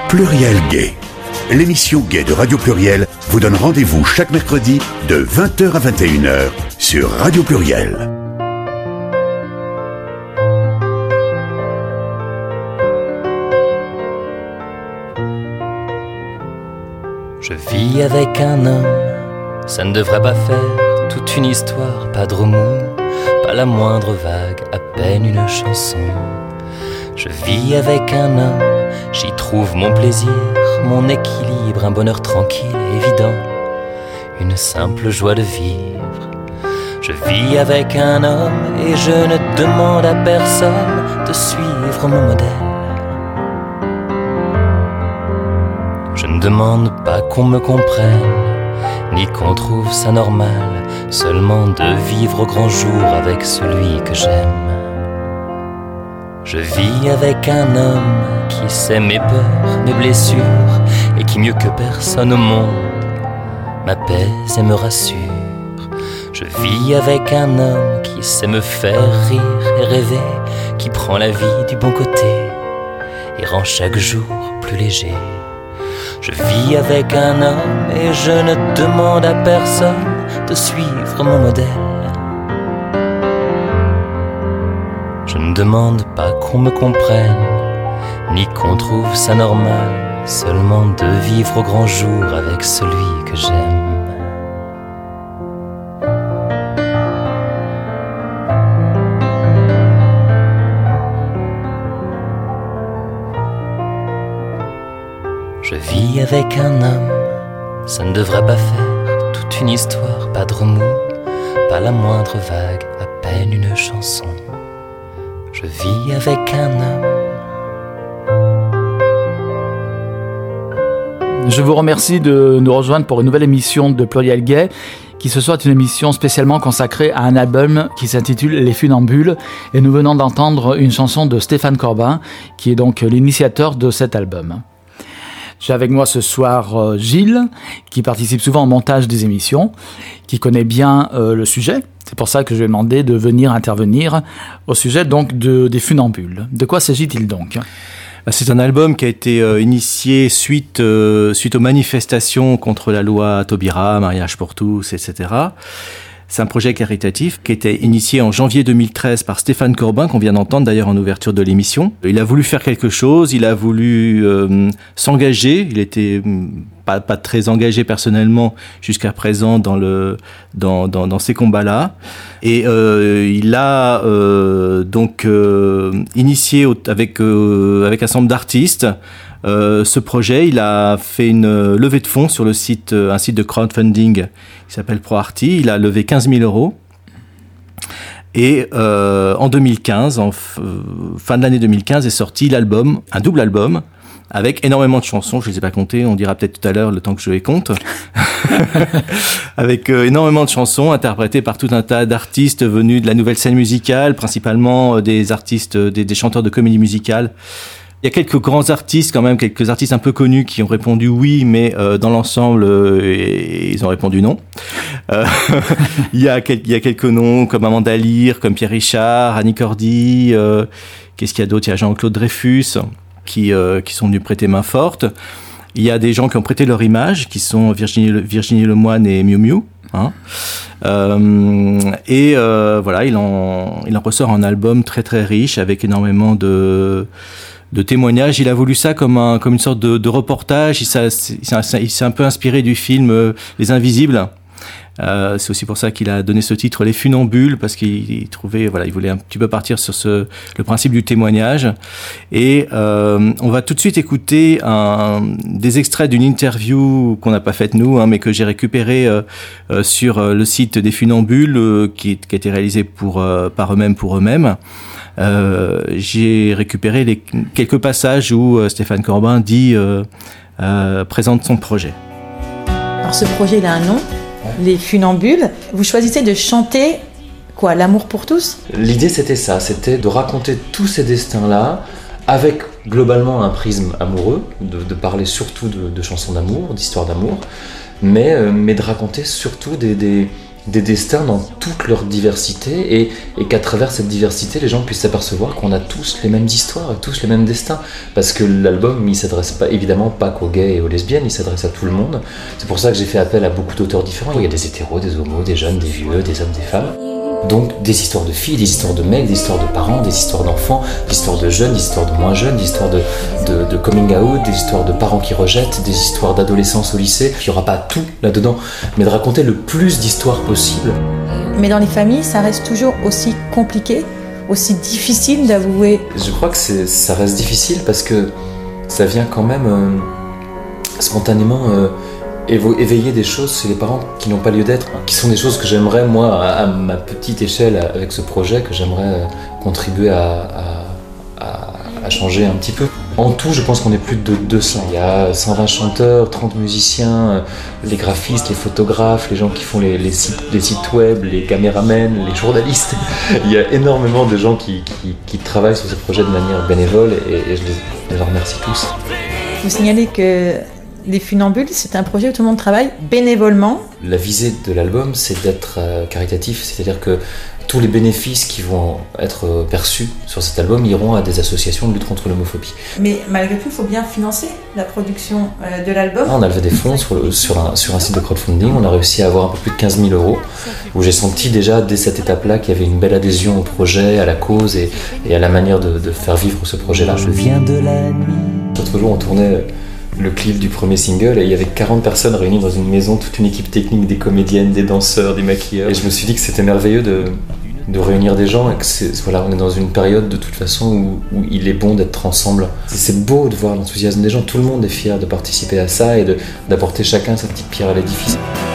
Pluriel Gay. L'émission Gay de Radio Pluriel vous donne rendez-vous chaque mercredi de 20h à 21h sur Radio Pluriel. Je vis avec un homme, ça ne devrait pas faire toute une histoire, pas de remous, pas la moindre vague, à peine une chanson. Je vis avec un homme, j'y trouve mon plaisir, mon équilibre, un bonheur tranquille et évident, une simple joie de vivre. Je vis avec un homme et je ne demande à personne de suivre mon modèle. Je ne demande pas qu'on me comprenne, ni qu'on trouve ça normal, seulement de vivre au grand jour avec celui que j'aime. Je vis avec un homme qui sait mes peurs, mes blessures, et qui mieux que personne au monde m'apaise et me rassure. Je vis avec un homme qui sait me faire rire et rêver, qui prend la vie du bon côté et rend chaque jour plus léger. Je vis avec un homme et je ne demande à personne de suivre mon modèle. Je ne demande pas qu'on me comprenne, ni qu'on trouve ça normal, seulement de vivre au grand jour avec celui que j'aime. Je vis avec un homme, ça ne devrait pas faire toute une histoire, pas de remous, pas la moindre vague, à peine une chanson. Je vis avec un homme. Je vous remercie de nous rejoindre pour une nouvelle émission de Pluriel Gay, qui ce soir est une émission spécialement consacrée à un album qui s'intitule Les Funambules, et nous venons d'entendre une chanson de Stéphane Corbin, qui est donc l'initiateur de cet album. J'ai avec moi ce soir Gilles, qui participe souvent au montage des émissions, qui connaît bien le sujet. C'est pour ça que je lui ai demandé de venir intervenir au sujet donc des Funambules. De quoi s'agit-il donc ? C'est un album qui a été initié suite aux manifestations contre la loi Taubira, mariage pour tous, etc. C'est un projet caritatif qui a été initié en janvier 2013 par Stéphane Corbin, qu'on vient d'entendre d'ailleurs en ouverture de l'émission. Il a voulu faire quelque chose, il a voulu s'engager. Il était pas très engagé personnellement jusqu'à présent dans ces combats-là. Et il a donc initié avec un certain nombre d'artistes ce projet. Il a fait une levée de fonds sur un site de crowdfunding qui s'appelle ProArty. Il a levé 15 000 €. Et en 2015, fin de l'année 2015, est sorti l'album, un double album, avec énormément de chansons. Je ne les ai pas comptées, on dira peut-être tout à l'heure le temps que je les compte. Avec énormément de chansons interprétées par tout un tas d'artistes venus de la nouvelle scène musicale, principalement des artistes, des chanteurs de comédie musicale. Il y a quelques grands artistes quand même, quelques artistes un peu connus qui ont répondu oui, mais dans l'ensemble, ils ont répondu non. Il y a quelques noms comme Amanda Lear, comme Pierre Richard, Annie Cordy, qu'est-ce qu'il y a d'autre ? Il y a Jean-Claude Dreyfus qui sont venus prêter main forte. Il y a des gens qui ont prêté leur image, qui sont Virginie Lemoine et Miu Miu. Hein. Voilà, il en ressort un album très très riche avec énormément de témoignages. Il a voulu ça comme une sorte de reportage. Il s'est un peu inspiré du film Les Invisibles. C'est aussi pour ça qu'il a donné ce titre Les Funambules, parce qu'il trouvait, voilà, il voulait un petit peu partir sur le principe du témoignage. Et on va tout de suite écouter des extraits d'une interview qu'on n'a pas faite nous, mais que j'ai récupéré sur le site des Funambules, qui a été réalisé par eux-mêmes pour eux-mêmes. J'ai récupéré quelques passages où Stéphane Corbin présente son projet. Alors ce projet, il a un nom, Les Funambules. Vous choisissez de chanter quoi, l'amour pour tous ? L'idée c'était ça, c'était de raconter tous ces destins-là avec globalement un prisme amoureux, de parler surtout de chansons d'amour, d'histoires d'amour, mais de raconter surtout des des destins dans toute leur diversité et qu'à travers cette diversité, les gens puissent s'apercevoir qu'on a tous les mêmes histoires, tous les mêmes destins. Parce que l'album, il s'adresse évidemment pas qu'aux gays et aux lesbiennes, il s'adresse à tout le monde. C'est pour ça que j'ai fait appel à beaucoup d'auteurs différents. Il y a des hétéros, des homos, des jeunes, des vieux, des hommes, des femmes. Donc des histoires de filles, des histoires de mecs, des histoires de parents, des histoires d'enfants, des histoires de jeunes, des histoires de moins jeunes, des histoires de coming out, des histoires de parents qui rejettent, des histoires d'adolescence au lycée. Il n'y aura pas tout là-dedans, mais de raconter le plus d'histoires possible. Mais dans les familles, ça reste toujours aussi compliqué, aussi difficile d'avouer. Je crois que ça reste difficile parce que ça vient quand même spontanément éveiller des choses chez les parents qui n'ont pas lieu d'être, qui sont des choses que j'aimerais, moi, à ma petite échelle, avec ce projet, que j'aimerais contribuer à changer un petit peu. En tout, je pense qu'on est plus de 200. Il y a 120 chanteurs, 30 musiciens, les graphistes, les photographes, les gens qui font les sites web, les caméramens, les journalistes. Il y a énormément de gens qui travaillent sur ce projet de manière bénévole et je les remercie tous. Vous signalez que Les Funambules, c'est un projet où tout le monde travaille bénévolement. La visée de l'album, c'est d'être caritatif, c'est-à-dire que tous les bénéfices qui vont être perçus sur cet album iront à des associations de lutte contre l'homophobie. Mais malgré tout, il faut bien financer la production de l'album. On a levé des fonds sur un site de crowdfunding, on a réussi à avoir un peu plus de 15 000 €, où j'ai senti déjà dès cette étape-là qu'il y avait une belle adhésion au projet, à la cause et à la manière de faire vivre ce projet-là. Je viens de la nuit. L'autre jour, on tournait le clip du premier single et il y avait 40 personnes réunies dans une maison, toute une équipe technique, des comédiennes, des danseurs, des maquilleurs. Et je me suis dit que c'était merveilleux de réunir des gens et que voilà, on est dans une période de toute façon où il est bon d'être ensemble. C'est beau de voir l'enthousiasme des gens, tout le monde est fier de participer à ça et d'apporter chacun sa petite pierre à l'édifice.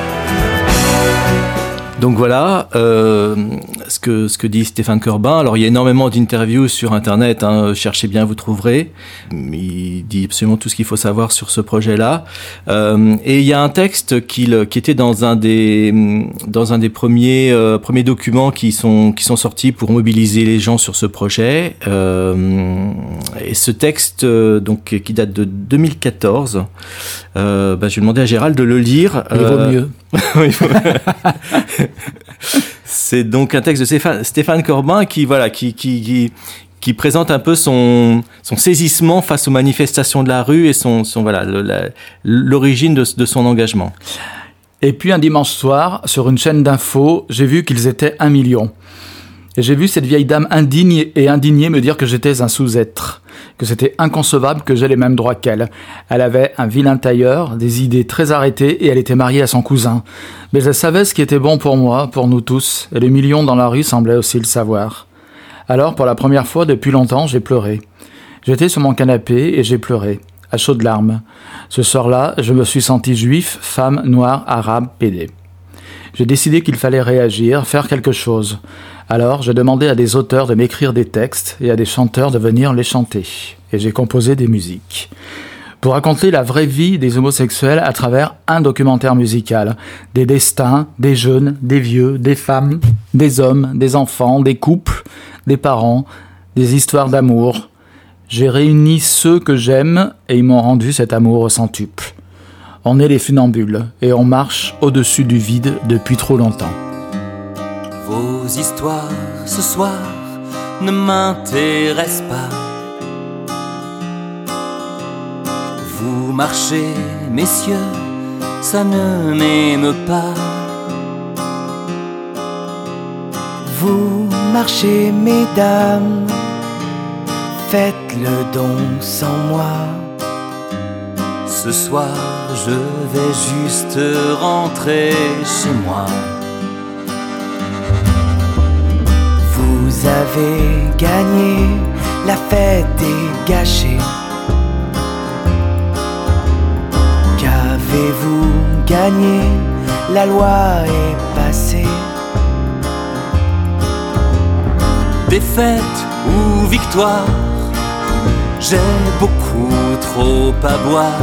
Donc voilà ce que dit Stéphane Corbin. Alors il y a énormément d'interviews sur internet, cherchez bien, vous trouverez. Il dit absolument tout ce qu'il faut savoir sur ce projet-là. Et il y a un texte qui était dans un des premiers documents qui sont sortis pour mobiliser les gens sur ce projet. Et ce texte donc qui date de 2014, je vais demander à Gérald de le lire. Il vaut mieux. C'est donc un texte de Stéphane Corbin qui présente un peu son saisissement face aux manifestations de la rue et l'origine de son engagement. Et puis un dimanche soir, sur une chaîne d'infos, j'ai vu qu'ils étaient 1 million. Et j'ai vu cette vieille dame indignée me dire que j'étais un sous-être, que c'était inconcevable que j'aie les mêmes droits qu'elle. Elle avait un vilain tailleur, des idées très arrêtées et elle était mariée à son cousin. Mais elle savait ce qui était bon pour moi, pour nous tous, et les millions dans la rue semblaient aussi le savoir. Alors, pour la première fois depuis longtemps, j'ai pleuré. J'étais sur mon canapé et j'ai pleuré, à chaudes larmes. Ce soir-là, je me suis senti juif, femme, noire, arabe, pédé. J'ai décidé qu'il fallait réagir, faire quelque chose. Alors, j'ai demandé à des auteurs de m'écrire des textes et à des chanteurs de venir les chanter. Et j'ai composé des musiques. Pour raconter la vraie vie des homosexuels à travers un documentaire musical. Des destins, des jeunes, des vieux, des femmes, des hommes, des enfants, des couples, des parents, des histoires d'amour. J'ai réuni ceux que j'aime et ils m'ont rendu cet amour au centuple. On est les funambules et on marche au-dessus du vide depuis trop longtemps. Vos histoires ce soir ne m'intéressent pas. Vous marchez, messieurs, ça ne m'émeut pas. Vous marchez, mesdames, faites le don sans moi. Ce soir, je vais juste rentrer chez moi. Vous avez gagné, la fête est gâchée. Qu'avez-vous gagné, la loi est passée. Défaite ou victoire, j'ai beaucoup trop à boire.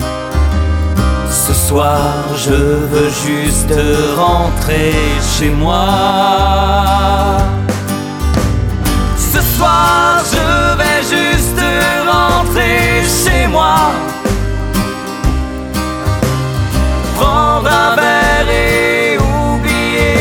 Ce soir, je veux juste rentrer chez moi. Ce soir, je vais juste rentrer chez moi. Prendre un verre et oublier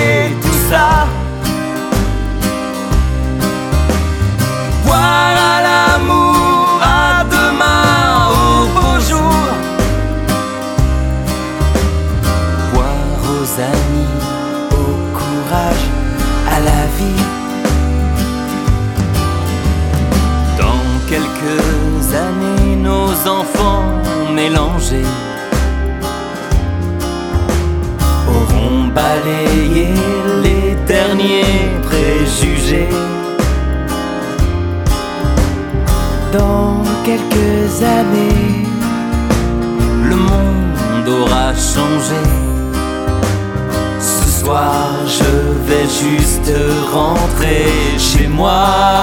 et nos enfants mélangés auront balayé les derniers préjugés. Dans quelques années, Le monde aura changé. Ce soir, je vais juste rentrer chez moi.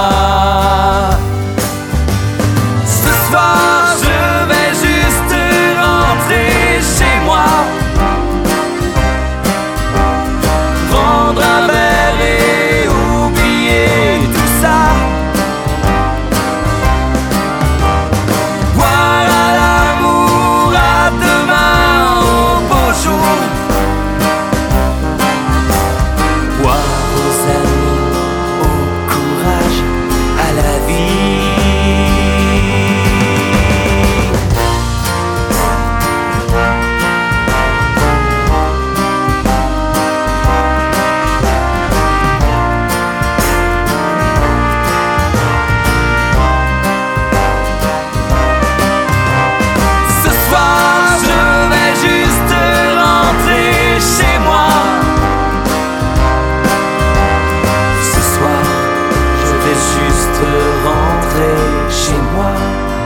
Ce soir, je vais juste rentrer chez moi. Prendre un verre et oublier tout ça. Boire à l'amour, à demain, au beau jour. Boire aux amis, au courage, à la vie. Ce soir, je vais juste rentrer chez moi. Ce soir, je vais juste rentrer chez moi.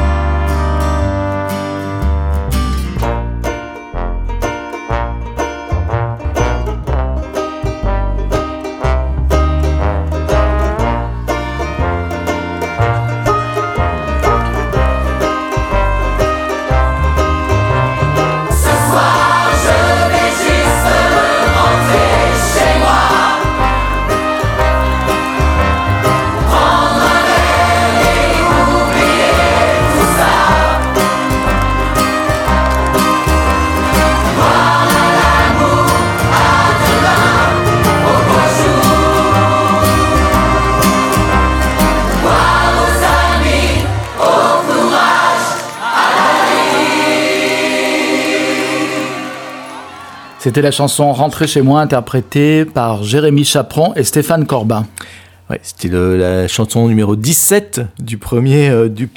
C'était la chanson Rentrer chez moi, interprétée par Jérémy Chaperon et Stéphane Corbin. Ouais, c'était la chanson numéro 17 du premier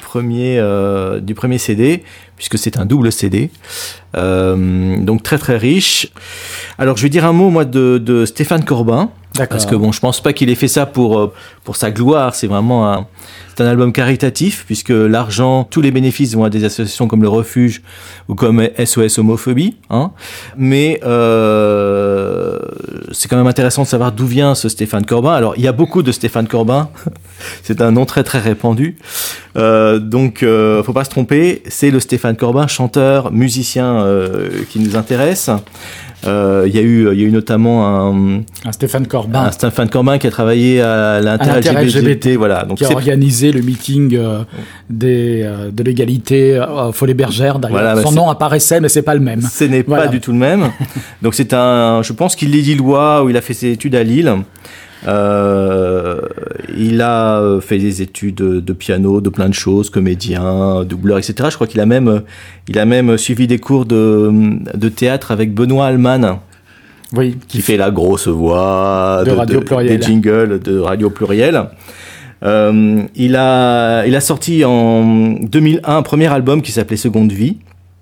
CD, puisque c'est un double CD. Donc très très riche. Alors je vais dire un mot moi de Stéphane Corbin. D'accord. Parce que bon, je pense pas qu'il ait fait ça pour sa gloire. C'est vraiment c'est un album caritatif, puisque l'argent, tous les bénéfices vont à des associations comme le Refuge ou comme SOS Homophobie. Hein. Mais c'est quand même intéressant de savoir d'où vient ce Stéphane Corbin. Alors il y a beaucoup de Stéphane Corbin. C'est un nom très très répandu. Donc faut pas se tromper. C'est le Stéphane Corbin, chanteur, musicien, qui nous intéresse. Il y a eu notamment un Stéphane Corbin. Un Stéphane Corbin qui a travaillé à l'inter-LGBT, voilà. Donc qui a organisé le meeting de l'égalité Follet-Bergère. D'ailleurs, voilà, son nom apparaissait, mais c'est pas le même. Ce n'est pas du tout le même. Donc je pense qu'il est lillois, où il a fait ses études à Lille. Il a fait des études de piano, de plein de choses, comédien, doubleur, etc. Je crois qu'il a même suivi des cours de théâtre avec Benoît Alman. Oui. Qui fait la grosse voix de Radio Pluriel. Des jingles de Radio Pluriel. Il a sorti en 2001 un premier album qui s'appelait Seconde Vie.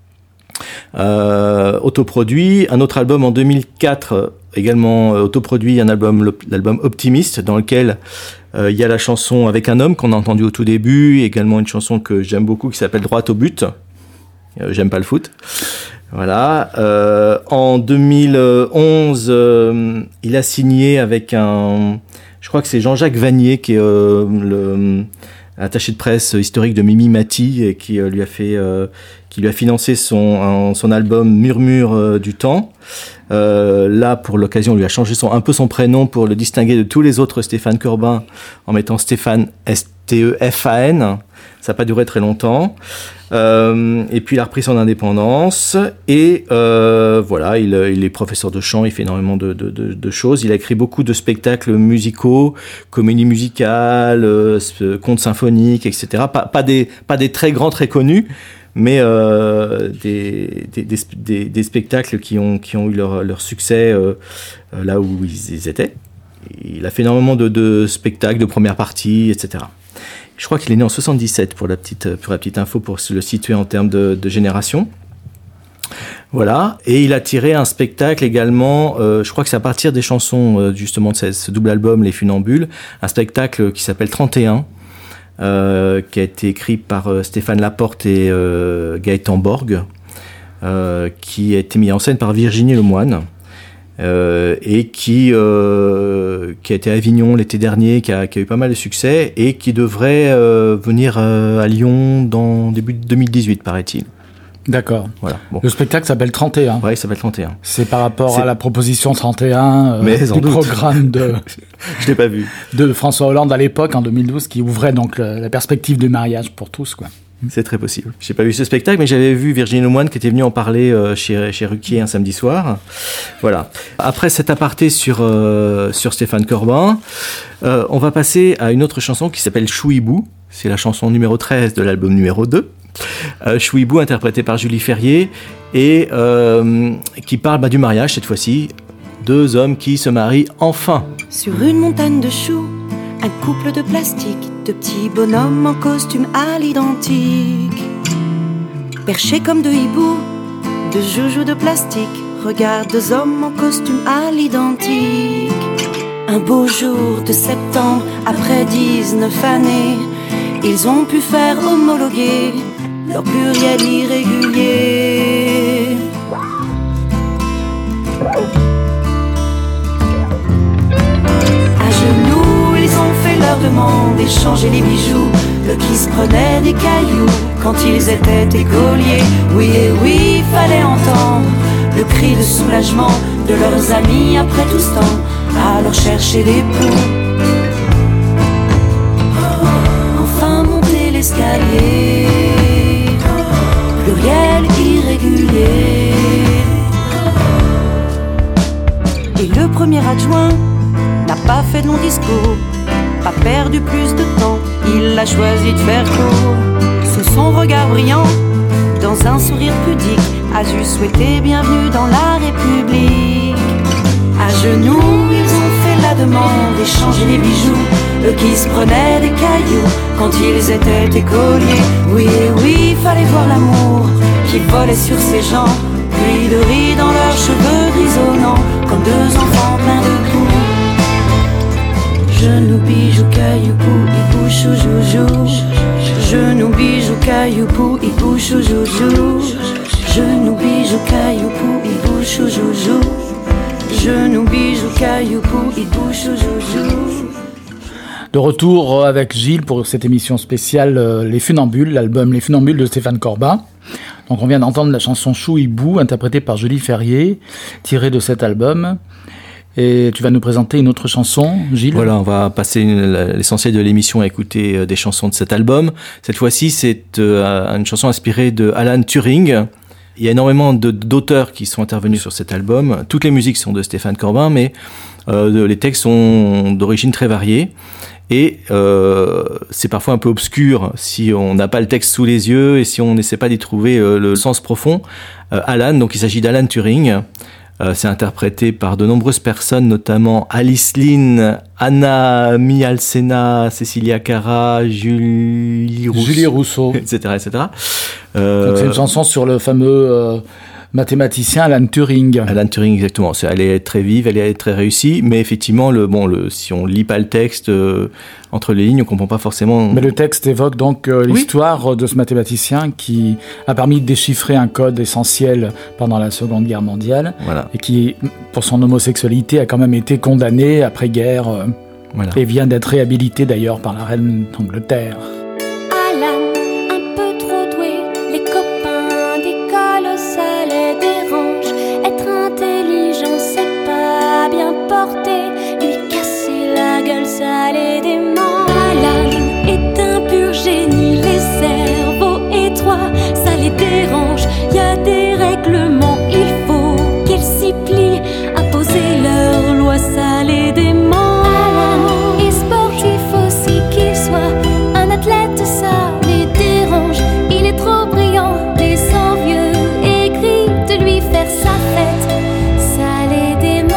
Autoproduit, un autre album en 2004 également autoproduit, l'album Optimiste, dans lequel il y a la chanson Avec un homme qu'on a entendu au tout début, également une chanson que j'aime beaucoup qui s'appelle Droit au but. J'aime pas le foot. Voilà. En 2011, il a signé avec je crois que c'est Jean-Jacques Vanier qui est attaché de presse historique de Mimi Mati et qui lui a financé son album Murmure du temps. Là, pour l'occasion, on lui a changé un peu son prénom pour le distinguer de tous les autres Stéphane Corbin en mettant Stéphane S-T-E-F-A-N. Ça n'a pas duré très longtemps. Et puis il a repris son indépendance et voilà, il est professeur de chant, il fait énormément de choses. Il a écrit beaucoup de spectacles musicaux, comédies musicales, contes symphoniques, etc. Pas des très grands, très connus, mais des spectacles qui ont eu leur succès là où ils étaient. Il a fait énormément de spectacles, de première partie, etc. Je crois qu'il est né en 77 pour la petite info, pour le situer en termes de génération. Voilà, et il a tiré un spectacle également, je crois que c'est à partir des chansons justement de ce double album, Les Funambules, un spectacle qui s'appelle 31, qui a été écrit par Stéphane Laporte et Gaëtan Borg, qui a été mis en scène par Virginie Lemoine, et qui a été à Avignon l'été dernier, qui a eu pas mal de succès, et qui devrait venir à Lyon dans début 2018, paraît-il. D'accord. Voilà. Bon. Le spectacle s'appelle 31. Oui, il s'appelle 31. C'est par rapport à la proposition 31 du programme je l'ai pas vu. De François Hollande à l'époque, en 2012, qui ouvrait donc la perspective du mariage pour tous, quoi. C'est très possible. J'ai pas vu ce spectacle, mais j'avais vu Virginie Lemoine qui était venue en parler chez Ruquier un samedi soir. Voilà. Après cet aparté sur Stéphane Corbin, on va passer à une autre chanson qui s'appelle Chouibou. C'est la chanson numéro 13 de l'album numéro 2. Chouibou, interprété par Julie Ferrier, et qui parle du mariage cette fois-ci. Deux hommes qui se marient enfin. Sur une montagne de choux, un couple de plastique, de petits bonhommes en costume à l'identique. Perchés comme deux hiboux, de joujoux de plastique, regarde deux hommes en costume à l'identique. Un beau jour de septembre, après 19 années, ils ont pu faire homologuer leur pluriel irrégulier. À genoux, ils ont fait leur demande, échangé les bijoux. Le qui se prenait des cailloux quand ils étaient écoliers. Oui et oui, fallait entendre le cri de soulagement de leurs amis après tout ce temps, alors chercher des poux. Enfin monter l'escalier, pluriel irrégulier. Et le premier adjoint n'a pas fait de long discours, pas perdu plus de temps, il a choisi de faire court. Sous son regard brillant, dans un sourire pudique, a dû souhaiter bienvenue dans la République. À genoux, ils ont fait la demande, échangé les bijoux, eux qui se prenaient des cailloux quand ils étaient écoliers. Oui et oui, fallait voir l'amour qui volait sur ses jambes, pluie de riz dans leurs cheveux grisonnants, comme deux enfants pleins de coups. Genoux, bijoux, cailloux, pou, hibou, chou, joujou. Genoux, bijoux, cailloux, pou, hibou, chou, joujou. Genoux, bijoux, cailloux, pou, hibou, chou, joujou. Genoux, bijoux, cailloux, pou, hibou, chou, joujou. De retour avec Gilles pour cette émission spéciale Les Funambules, l'album Les Funambules de Stéphane Corbin. Donc on vient d'entendre la chanson Chouibou, interprétée par Julie Ferrier, tirée de cet album. Et tu vas nous présenter une autre chanson, Gilles. Voilà, on va passer l'essentiel de l'émission à écouter des chansons de cet album. Cette fois-ci, c'est une chanson inspirée de Alan Turing. Il y a énormément d'auteurs qui sont intervenus sur cet album. Toutes les musiques sont de Stéphane Corbin, mais les textes sont d'origine très variée. Et c'est parfois un peu obscur si on n'a pas le texte sous les yeux et si on n'essaie pas d'y trouver le sens profond. Alan, donc il s'agit d'Alan Turing. C'est interprété par de nombreuses personnes, notamment Alice Lynn, Anna Mialcena, Cecilia Cara, Julie Rousseau, etc. Donc c'est une chanson sur le fameux mathématicien Alan Turing. Alan Turing, exactement. Elle est très vive, elle est très réussie, mais effectivement, si on lit pas le texte entre les lignes, on comprend pas forcément. Mais le texte évoque donc l'histoire de ce mathématicien qui a permis de déchiffrer un code essentiel pendant la Seconde Guerre mondiale, voilà. Et qui, pour son homosexualité, a quand même été condamné après-guerre voilà. Et vient d'être réhabilité d'ailleurs par la reine d'Angleterre. Ça les dément. Alan est un pur génie, les cerveaux étroits, ça les dérange. Y a des règlements, il faut qu'ils s'y plient. À poser leurs lois, ça les dément. Alan est sportif aussi qu'il soit, un athlète, ça les dérange. Il est trop brillant, des envieux aigris de lui faire sa fête, ça les dément.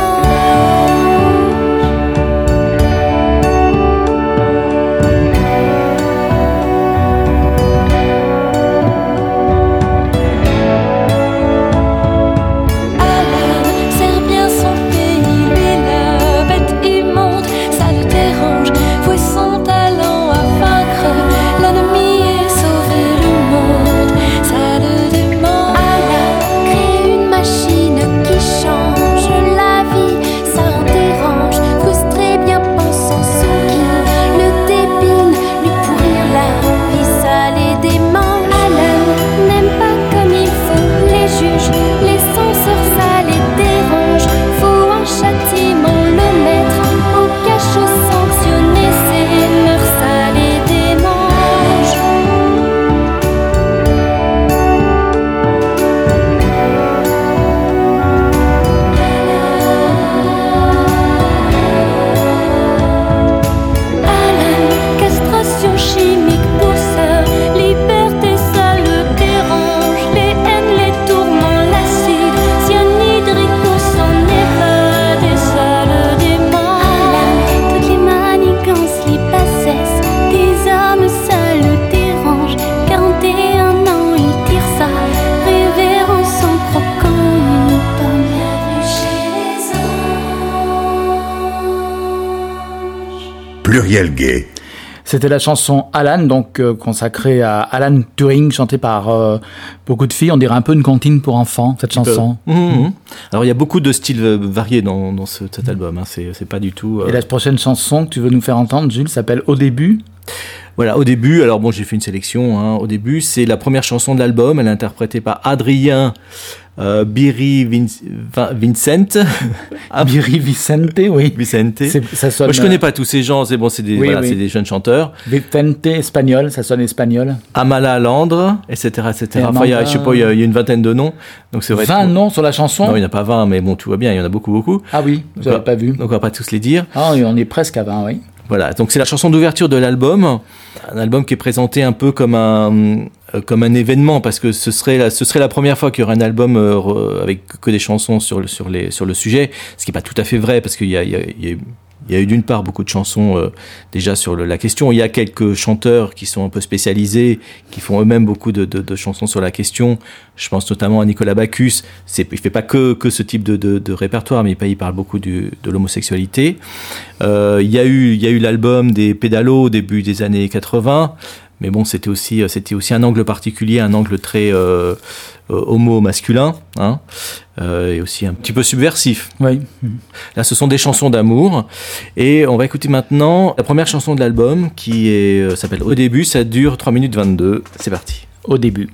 Pluriel Gay. C'était la chanson Alan, donc consacrée à Alan Turing, chantée par beaucoup de filles. On dirait un peu une comptine pour enfants, cette chanson. Alors il y a beaucoup de styles variés dans cet album, hein. C'est pas du tout... Et la prochaine chanson que tu veux nous faire entendre, Jules, s'appelle Au début. Voilà, Au début, alors bon, j'ai fait une sélection, hein. Au début, c'est la première chanson de l'album, elle est interprétée par Adrien Biri Vincent. Biri Vicente, oui. Vicente. Ça sonne, moi, je connais pas tous ces gens, c'est des jeunes chanteurs. Vicente espagnol, ça sonne espagnol. Amala Landre, etc. Enfin, je sais pas, il y a une vingtaine de noms. Donc c'est vrai. 20 noms sur la chanson? Non, il n'y en a pas 20, mais bon, tout va bien, il y en a beaucoup. Ah oui, je n'avais pas vu. Donc on va pas tous les dire. Ah, on est presque à 20, oui. Voilà, donc c'est la chanson d'ouverture de l'album, un album qui est présenté un peu comme un événement, parce que ce serait la première fois qu'il y aurait un album avec que des chansons sur le sujet, ce qui est pas tout à fait vrai, parce qu'il y a eu d'une part beaucoup de chansons déjà sur la question. Il y a quelques chanteurs qui sont un peu spécialisés, qui font eux-mêmes beaucoup de chansons sur la question. Je pense notamment à Nicolas Bacchus. Il fait pas que ce type de répertoire, mais il parle beaucoup de l'homosexualité. Il y a eu l'album des Pédalos au début des années 80. Mais bon, c'était aussi un angle particulier, un angle très homo-masculin, hein, et aussi un petit peu subversif. Oui. Là, ce sont des chansons d'amour, et on va écouter maintenant la première chanson de l'album qui s'appelle Au début, ça dure 3 minutes 22. C'est parti. Au début.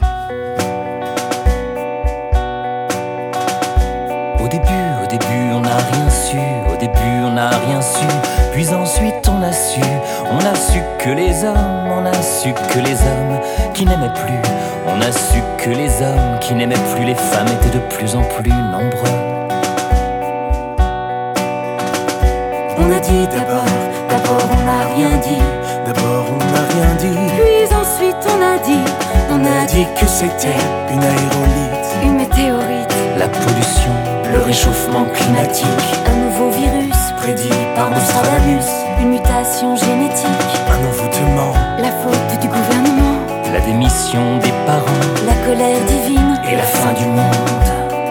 Au début, on n'a rien su. Au début, on n'a rien su. Puis ensuite, on a su que les hommes qui n'aimaient plus. On a su que les hommes qui n'aimaient plus les femmes étaient de plus en plus nombreux. On a dit d'abord on n'a rien dit. Puis ensuite on a dit que c'était une aérolite, une météorite, la pollution, le réchauffement climatique, un nouveau virus prédit par Nostradamus, une mutation génétique, un envoûtement, la faute du gouvernement, la démission des parents, la colère divine et la fin du monde.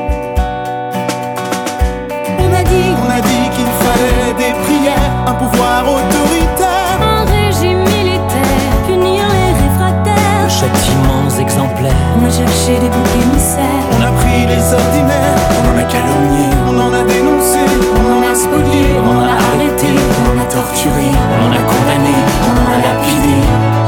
On a dit qu'il fallait des prières, un pouvoir autoritaire, un régime militaire, punir les réfractaires, de châtiments exemplaires. On a cherché des boucs émissaires, on a pris les ordinaires, on en a calomnié, on en a dénoncé, on en a spolié, on en a arrêté, on en a torturé, on en a condamné, on en a lapidé.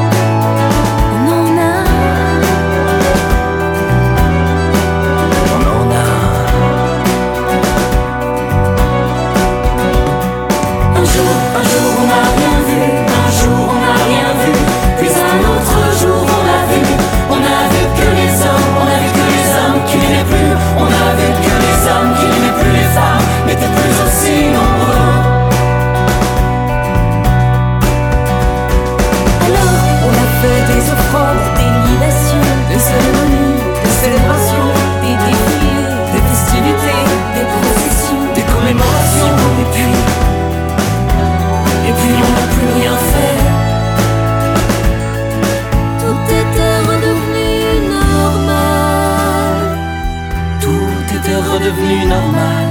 Redevenu normal.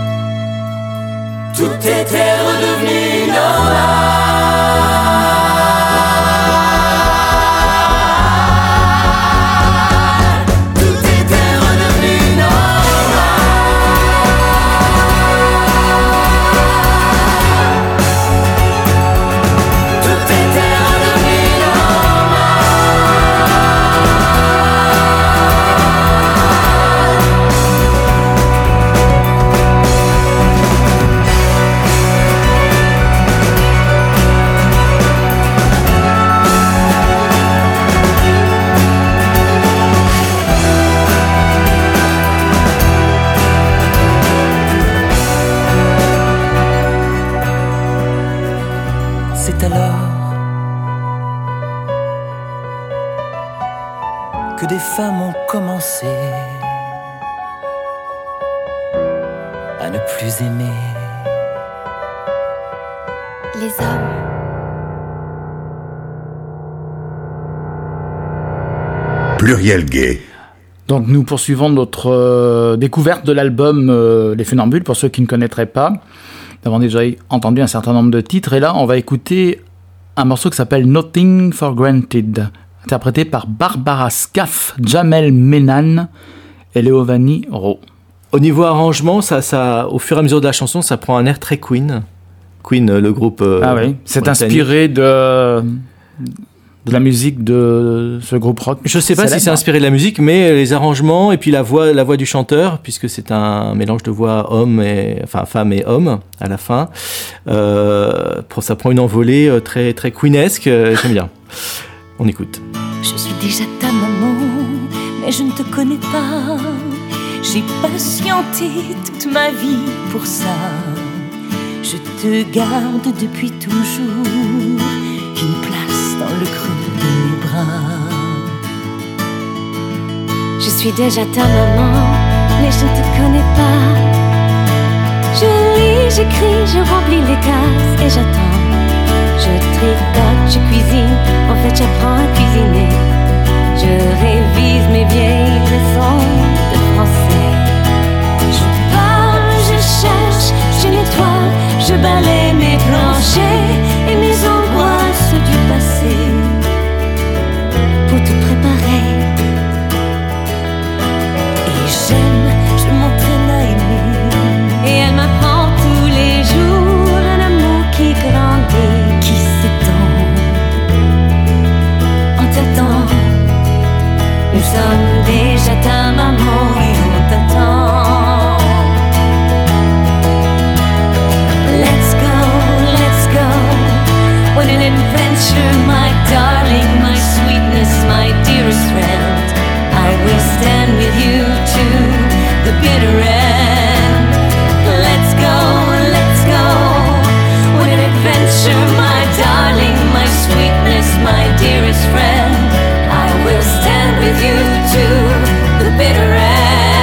Tout était redevenu normal. C'est alors que des femmes ont commencé à ne plus aimer les hommes. Pluriel Gay. Donc nous poursuivons notre découverte de l'album Les Funambules, pour ceux qui ne connaîtraient pas. Nous avons déjà entendu un certain nombre de titres, et là on va écouter un morceau qui s'appelle Nothing for Granted, interprété par Barbara Scaff, Jamel Menan et Leovani Ro. Au niveau arrangement, ça, au fur et à mesure de la chanson, ça prend un air très Queen. Queen, le groupe. Ah oui, c'est inspiré de la musique de ce groupe rock. Je ne sais pas si c'est inspiré de la musique, mais les arrangements et puis la voix du chanteur, puisque c'est un mélange de voix femme et homme à la fin, ça prend une envolée très très queenesque. J'aime bien. On écoute. Je suis déjà ta maman, mais je ne te connais pas. J'ai patienté toute ma vie pour ça. Je te garde depuis toujours une place dans le creux de mes bras. Je suis déjà ta maman, mais je ne te connais pas. Je lis, j'écris, je remplis les cases et j'attends. Je tricote, je cuisine, en fait j'apprends à cuisiner. Je révise mes vieilles leçons de français. Je parle, je cherche, je nettoie, je balaie mes planchers et mes angoisses du passé pour tout préparer. Et j'aime, je m'entraîne à aimer. Et elle m'apprend tous les jours un amour qui grandit, qui s'étend. On t'attend, nous sommes déjà ta maman et on t'attend. Let's go, what an adventure, my darling, my sweetness, my dearest friend. I will stand with you to the bitter end. Let's go, what an adventure, my darling, my sweetness, my dearest friend. I will stand with you to the bitter end.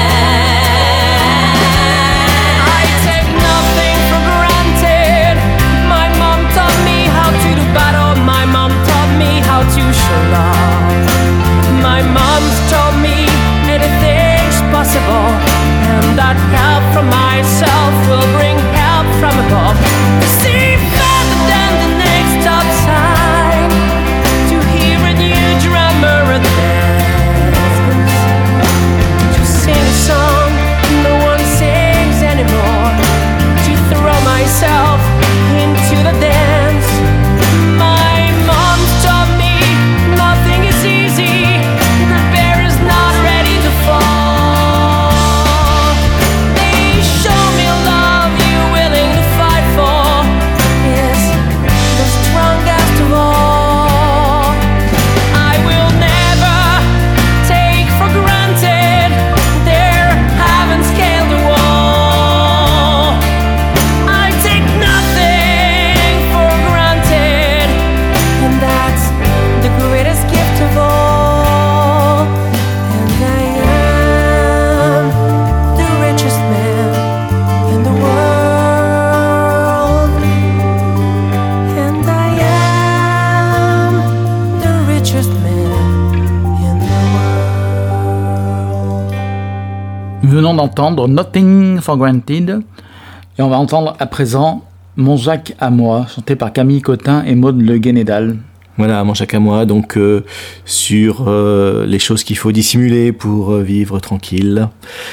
I take nothing for granted. My mom taught me how to do battle. My mom taught me how to show love. My mom's taught me anything's possible, and that help from myself will bring help from above. To see further than the next stop sign, to hear a new drummer at dance, to sing a song no one sings anymore, to throw myself into the dance. My mom taught me nothing is easy, the bear is not ready to fall. They show me love you're willing to fight for, yes, the strongest of all. I will never take for granted there haven't scaled the wall. I take nothing for granted, and that's the greatest gift of all. And I am the richest man in the world. And I am the richest man in the world. Nous venons d'entendre Nothing for Granted et on va entendre à présent Mon Jacques à moi, chanté par Camille Cotin et Maud Le Guénédal. Voilà, Mon Jacques à moi, donc sur les choses qu'il faut dissimuler pour vivre tranquille.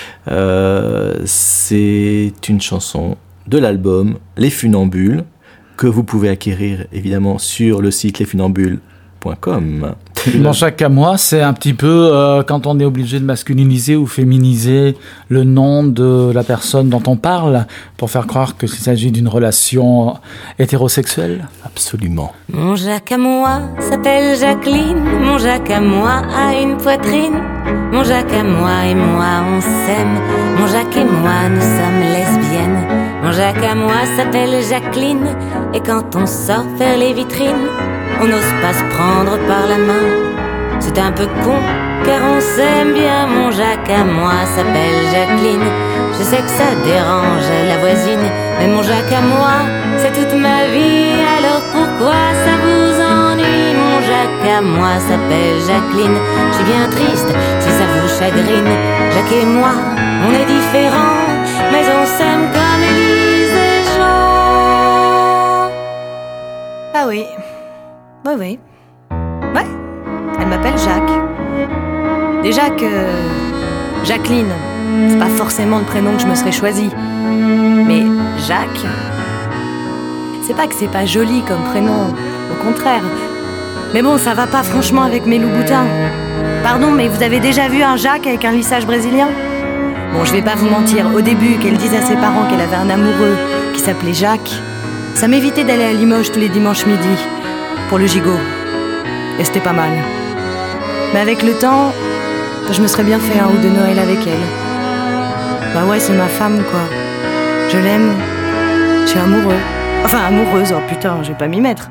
C'est une chanson de l'album Les Funambules, que vous pouvez acquérir évidemment sur le site lesfunambules.com. Mon Jacques à moi, c'est un petit peu quand on est obligé de masculiniser ou féminiser le nom de la personne dont on parle pour faire croire qu'il s'agit d'une relation hétérosexuelle. Absolument. Mon Jacques à moi s'appelle Jacqueline. Mon Jacques à moi a une poitrine. Mon Jacques à moi et moi on s'aime. Mon Jacques et moi nous sommes lesbiennes. Mon Jacques à moi s'appelle Jacqueline. Et quand on sort faire les vitrines, on n'ose pas se prendre par la main. C'est un peu con car on s'aime bien. Mon Jacques à moi s'appelle Jacqueline. Je sais que ça dérange la voisine, mais mon Jacques à moi c'est toute ma vie. Alors pourquoi ça vous ennuie? Mon Jacques à moi s'appelle Jacqueline. Je suis bien triste si ça vous chagrine. Jacques et moi on est différents, mais on s'aime comme Élise et Jean. Ah oui, Oui. Ouais, elle m'appelle Jacques. Déjà que Jacqueline, c'est pas forcément le prénom que je me serais choisi. Mais Jacques, c'est pas que c'est pas joli comme prénom, au contraire. Mais bon, ça va pas franchement avec mes loups-boutins. Pardon, mais vous avez déjà vu un Jacques avec un lissage brésilien ? Bon, je vais pas vous mentir, au début, qu'elle dise à ses parents qu'elle avait un amoureux qui s'appelait Jacques, ça m'évitait d'aller à Limoges tous les dimanches midi, pour le gigot. Et c'était pas mal. Mais avec le temps, je me serais bien fait un ou deux Noël avec elle. Bah ouais, c'est ma femme, quoi. Je l'aime. Je suis amoureux. Enfin, amoureuse, oh putain, je vais pas m'y mettre.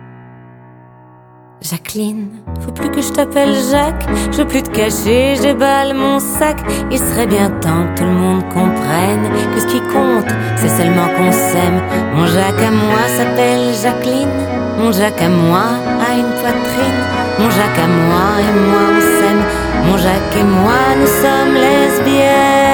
Jacqueline, faut plus que je t'appelle Jacques. Je veux plus te cacher, j'éballe mon sac. Il serait bien temps que tout le monde comprenne que ce qui compte, c'est seulement qu'on s'aime. Mon Jacques à moi s'appelle Jacqueline. Mon Jacques à moi a une poitrine. Mon Jacques à moi et moi on s'aime. Mon Jacques et moi nous sommes lesbiennes.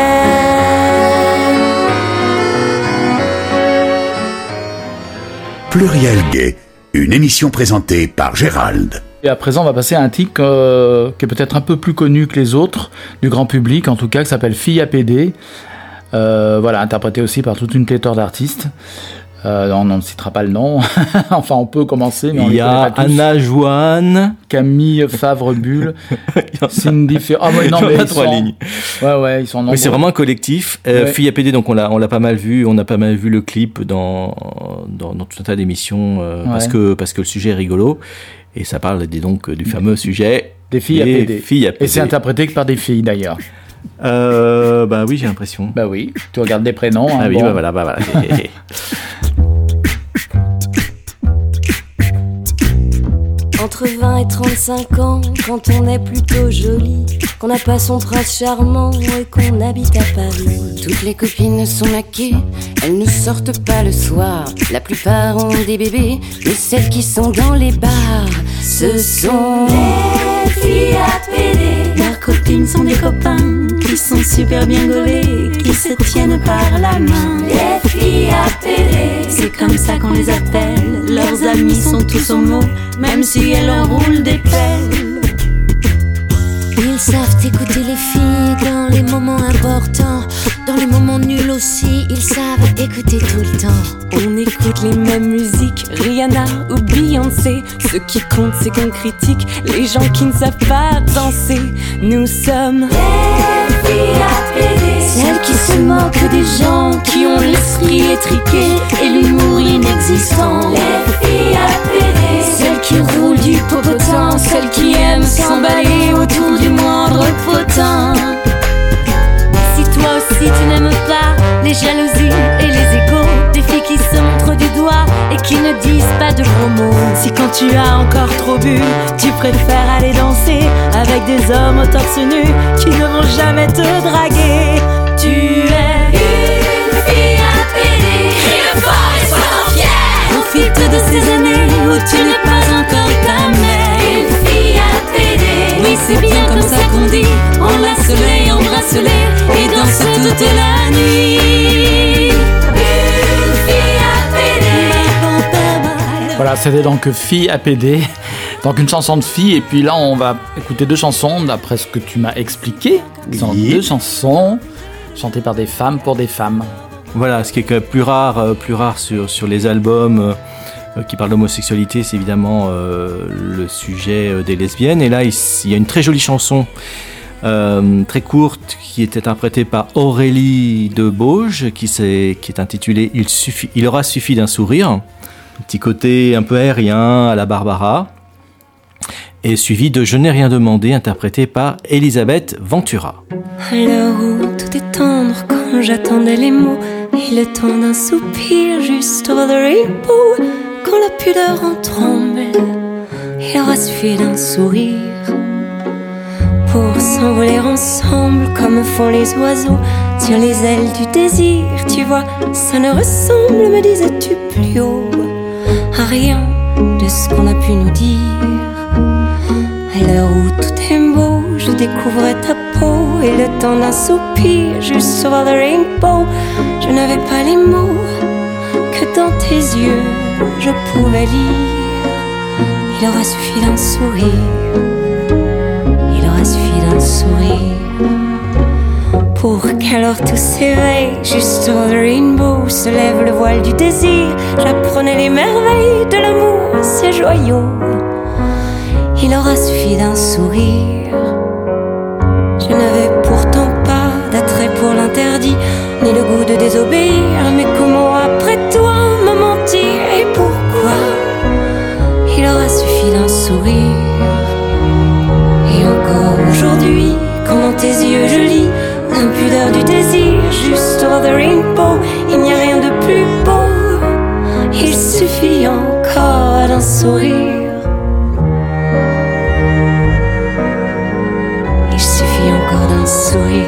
Pluriel Gay, une émission présentée par Gérald. Et à présent, on va passer à un titre qui est peut-être un peu plus connu que les autres, du grand public en tout cas, qui s'appelle Fille à PD. Voilà, interprété aussi par toute une pléthore d'artistes. On ne citera pas le nom. Enfin, on peut commencer, mais on il y a Anna Joanne, Camille Favre-Bulle, Cindy Ferrand. Ah, non, mais trois lignes. Ouais, ils sont nombreux. Mais c'est vraiment un collectif. Fille à PD, donc on l'a pas mal vu. On a pas mal vu le clip dans tout un tas d'émissions parce que le sujet est rigolo et ça parle donc du fameux sujet des filles à PD. Et c'est interprété que par des filles d'ailleurs. Bah oui, j'ai l'impression. Bah oui, tu regardes des prénoms. Ah oui, bon. bah voilà. Entre 20 et 35 ans, quand on est plutôt jolie, qu'on n'a pas son prince charmant et qu'on habite à Paris. Toutes les copines sont maquées, elles ne sortent pas le soir. La plupart ont des bébés, mais celles qui sont dans les bars, ce sont les filles à PD. Leurs copines sont des copains qui sont super bien gaulés, qui se tiennent par la main. Les filles à PD, c'est comme ça qu'on les appelle. Leurs amis sont tous homo, même si elles leur roulent des pelles. Ils savent écouter les filles dans les moments importants. Dans les moments nuls aussi, ils savent écouter tout le temps. On écoute les mêmes musiques, Rihanna ou Beyoncé. Ce qui compte, c'est qu'on critique les gens qui ne savent pas danser. Nous sommes les filles à PD, celles qui se moquent des gens qui ont l'esprit étriqué et l'humour inexistant. Les filles à PD, celles qui roulent du popotin, celles qui aiment s'emballer autour du moindre potin. Si toi aussi tu n'aimes pas les jalousies et les égos, des filles qui se montrent du doigt et qui ne disent pas de gros mots. Si quand tu as encore trop bu, tu préfères aller danser avec des hommes au torse nu qui ne vont jamais te draguer. Tu es une fille à PD, crie fort et sois fière. Profite de ces années où tu n'es pas encore ta mère. Une fille à PD, oui c'est bien comme ça qu'on dit. Enlace-les, embrasse-les et danse toute la nuit. Une fille à PD. Voilà, c'était donc Fille à PD. Donc une chanson de filles, et puis là on va écouter deux chansons d'après ce que tu m'as expliqué. Ce sont deux chansons chantées par des femmes pour des femmes. Voilà, ce qui est plus rare sur les albums qui parlent d'homosexualité, c'est évidemment le sujet des lesbiennes. Et là, il y a une très jolie chanson très courte qui est interprétée par Aurélie de Bauge, qui est intitulée Il aura suffi d'un sourire. Un petit côté un peu aérien à la Barbara. Et suivi de Je n'ai rien demandé, interprété par Elisabeth Ventura. À l'heure où tout est tendre, quand j'attendais les mots, et le temps d'un soupir juste over the rainbow, quand la pudeur en tremble, il aura suffi d'un sourire pour s'envoler ensemble comme font les oiseaux sur les ailes du désir. Tu vois, ça ne ressemble, me disais-tu plus haut, à rien de ce qu'on a pu nous dire. À l'heure où tout est beau, je découvrais ta peau et le temps d'un soupir, juste over the rainbow. Je n'avais pas les mots que dans tes yeux je pouvais lire. il aura suffi d'un sourire. Il aura suffi d'un sourire pour qu'alors tout s'éveille. Juste over the rainbow se lève le voile du désir. J'apprenais les merveilles de l'amour, ces joyaux. Il aura suffi d'un sourire. Je n'avais pourtant pas d'attrait pour l'interdit, ni le goût de désobéir. Mais comment après toi me mentir? Et pourquoi? Il aura suffi d'un sourire. Et encore aujourd'hui, quand dans tes yeux je lis l'impudeur du désir, juste over the rainbow, il n'y a rien de plus beau. Il suffit encore d'un sourire. Il suffit encore d'un sourire.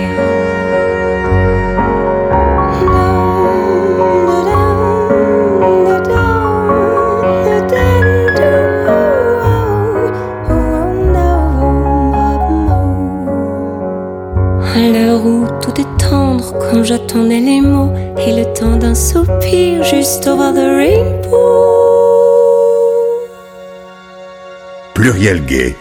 Quand j'attendais les mots et le temps d'un soupir, juste over the rainbow. Pluriel Gay.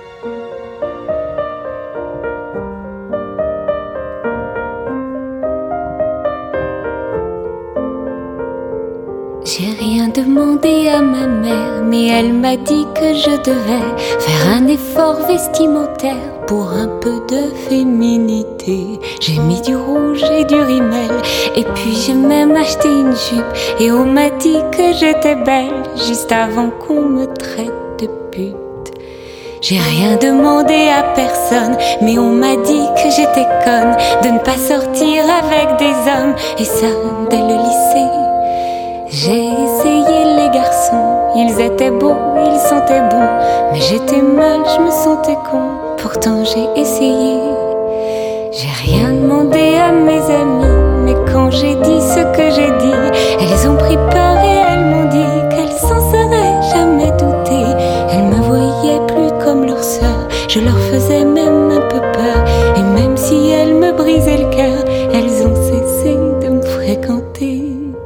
J'ai rien demandé à ma mère, mais elle m'a dit que je devais faire un effort vestimentaire pour un peu de féminité. J'ai mis du rouge et du rimel, et puis j'ai même acheté une jupe. Et on m'a dit que j'étais belle, juste avant qu'on me traite de pute. J'ai rien demandé à personne, mais on m'a dit que j'étais conne de ne pas sortir avec des hommes, et ça dès le lycée. J'ai essayé les garçons, ils étaient beaux, ils sentaient bon, mais j'étais molle, je me sentais con, pourtant j'ai essayé. J'ai rien demandé à mes amis, mais quand j'ai dit ce que j'ai dit, elles ont pris peur et elles m'ont dit qu'elles s'en seraient jamais doutées. Elles me voyaient plus comme leur sœur, je leur faisais même un peu peur, et même si elles me brisaient le cœur, elles ont cessé de me fréquenter.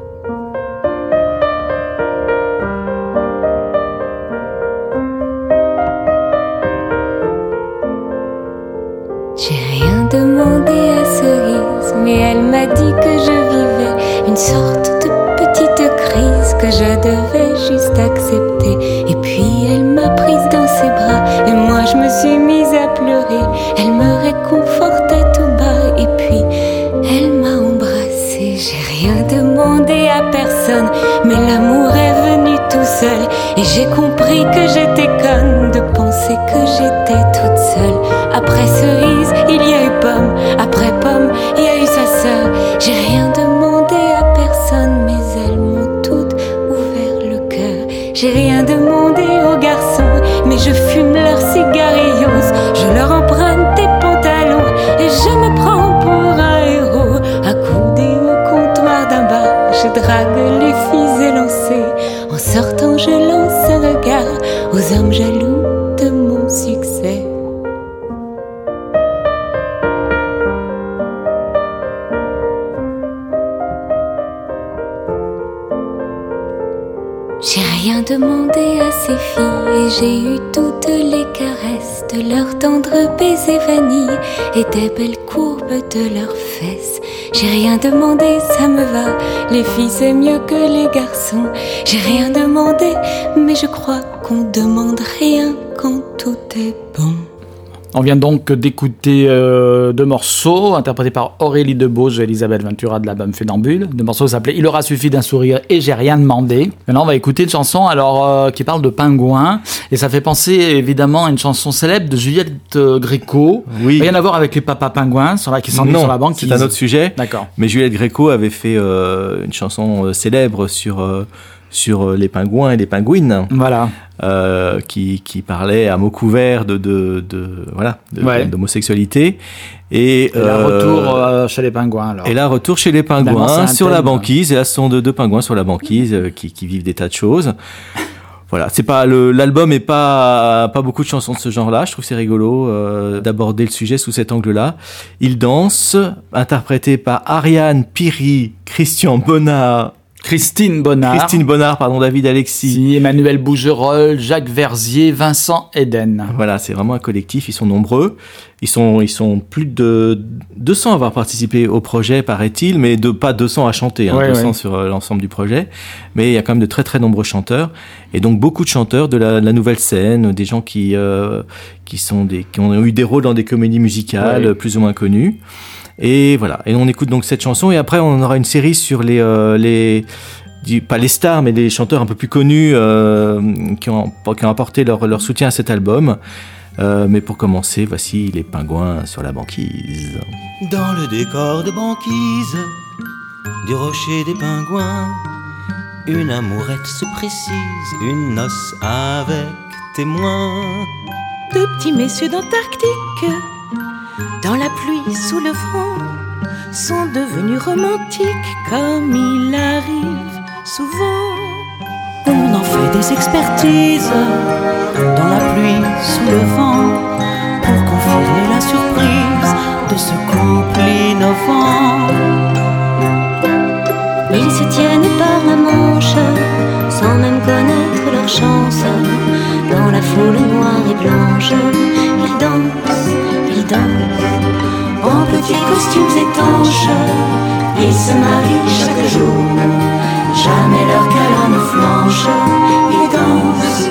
J'ai rien demandé à Cerise, mais elle m'a dit que je vivais une sorte de petite crise que je devais juste accepter. Et puis elle m'a prise dans ses bras et moi je me suis mise à pleurer. Elle me réconfortait tout bas et puis elle m'a embrassée. J'ai rien demandé à personne, mais l'amour est venu tout seul. Et j'ai compris que j'étais conne de penser que j'étais toute seule. Après cerise, il y a eu pomme. Après pomme, il y a eu sa sœur. J'ai rien demandé à personne, mais elles m'ont toutes ouvert le cœur. J'ai rien demandé aux garçons, mais je fume leurs cigarillos. Je leur emprunte des pantalons et je me prends pour un héros. Accoudé au comptoir d'un bar, je drague les filles élancées. En sortant, je lance un regard aux hommes jaloux de mon succès. J'ai rien demandé à ces filles et j'ai eu toutes les caresses de leurs tendres baisers vanille et des belles courbes de leurs fesses. J'ai rien demandé, ça me va, les filles c'est mieux que les garçons. J'ai rien demandé, mais je crois qu'on demande rien quand tout est bon. On vient donc d'écouter deux morceaux interprétés par Aurélie Debauge et Elisabeth Ventura de l'album Funambule. Deux morceaux s'appelaient Il aura suffi d'un sourire et J'ai rien demandé. Maintenant, on va écouter une chanson qui parle de pingouins. Et ça fait penser évidemment à une chanson célèbre de Juliette Gréco. Oui. Rien à voir avec les papas pingouins qui s'ennuient sur la banquise. C'est un autre sujet. D'accord. Mais Juliette Gréco avait fait une chanson célèbre sur les pingouins et les pingouines. Voilà. Qui parlait à mots couverts d'homosexualité. Et là, retour chez les pingouins. Alors. Et là, retour chez les pingouins sur la banquise. Et là, ce sont deux pingouins sur la banquise qui vivent des tas de choses. Voilà, c'est pas l'album est pas beaucoup de chansons de ce genre-là. Je trouve que c'est rigolo d'aborder le sujet sous cet angle-là. Il danse, interprété par Ariane Piri, Christian Bonnat Christine Bonnard, David Alexis. Emmanuel Bougerolles, Jacques Verzier, Vincent Eden. Voilà, c'est vraiment un collectif, ils sont nombreux. Ils sont plus de 200 à avoir participé au projet, paraît-il, mais pas 200 à chanter, 200 sur l'ensemble du projet. Mais il y a quand même de très très nombreux chanteurs. Et donc beaucoup de chanteurs de la nouvelle scène, des gens qui ont eu des rôles dans des comédies musicales plus ou moins connues. Et voilà. Et on écoute donc cette chanson. Et après, on aura une série sur pas les stars, mais les chanteurs un peu plus connus qui ont apporté leur soutien à cet album. Mais pour commencer, voici les Pingouins sur la banquise. Dans le décor de banquise du rocher des Pingouins, une amourette se précise, une noce avec témoin. Deux petits messieurs d'Antarctique, dans la pluie, sous le vent, sont devenus romantiques comme il arrive souvent. On en fait des expertises dans la pluie, sous le vent, pour confirmer la surprise de ce couple innovant. Ils se tiennent par la manche, sans même connaître leur chance. Dans la foule noire et blanche, ils dansent, en petits costumes étanches. Ils se marient chaque jour, jamais leur câlin ne flanche. Ils dansent.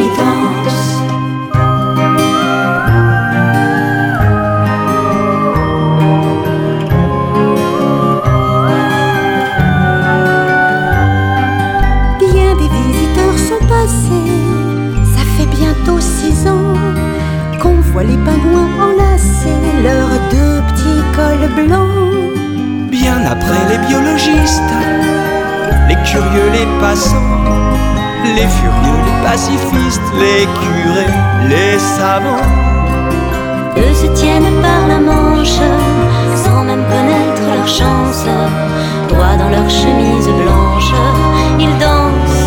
Bien des visiteurs sont passés, ça fait bientôt 6 ans qu'on voit les pingouins enlacer leurs deux petits cols blancs. Bien après les biologistes, les curieux, les passants, les furieux, les pacifistes, les curés, les savants. Eux se tiennent par la manche, sans même connaître leur chance. Droit dans leur chemise blanche, ils dansent,